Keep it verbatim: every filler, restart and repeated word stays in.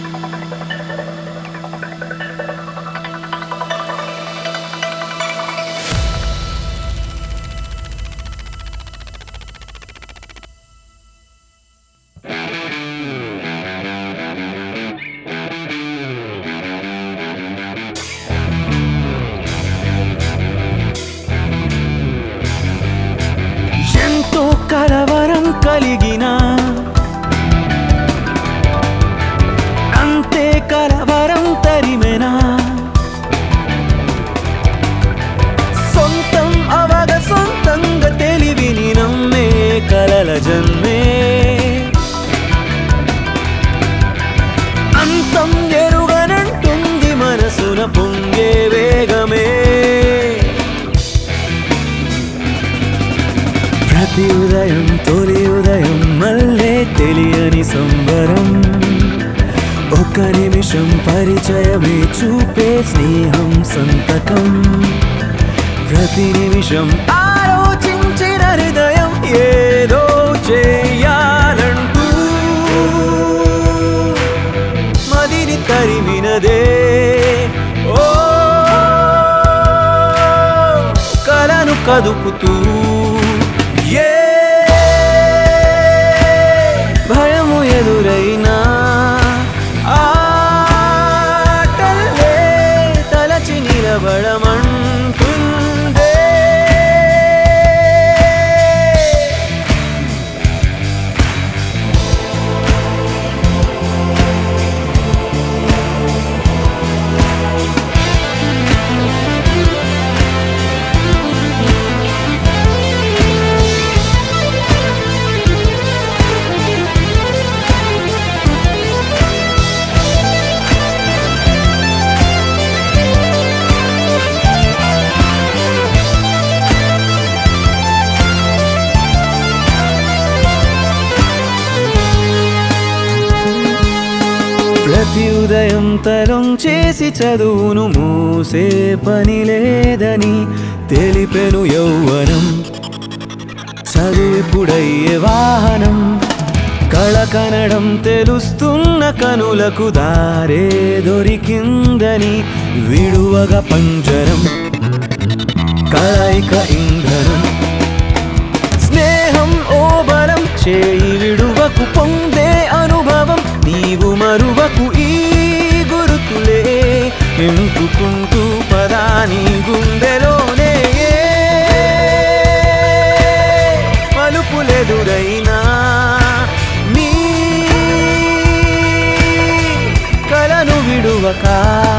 ఎంతో కలవరం కలిగినా అంతే కలవరం తరిమెనా సొంతం అవగ సొంతంగా తెలివిని నమ్మే కలల జన్మే అంతం ఎరుగనంటుంది మనసున పొంగే వేగమే ప్రతి ఉదయం తొలి ఉదయం మళ్ళీ తెలియని సంబరం ఒక నిమిషం పరిచయమే చూపే స్నేహం సంతకం ప్రతి నిమిషం ఆలోచించిన హృదయం ఏదో చేయాలంటూ మదిని తరిమినదే ఓ కలను కదుపుతూ ఏ భయము ఎదురైనా ఆటలే తలచి నిలబడమంటుందే ప్రతి ఉదయం తరం చేసి చదువును మూసే పని లేదని తెలిపెను యౌవనం చదువుపుడయ్యే వాహనం కళ కనడం తెలుస్తున్న కనులకు దారే దొరికిందని విడువగా పంజరం కళైక ఇంధనం స్నేహం ఓ బలం చేయి విడువకు పొందే అనుభవం నీవు మరువకు ఈ గురుతులే ఎంటుకుంటూ పదాని గుండెలోనే మలుపులెదురైనా నీ కలను విడువక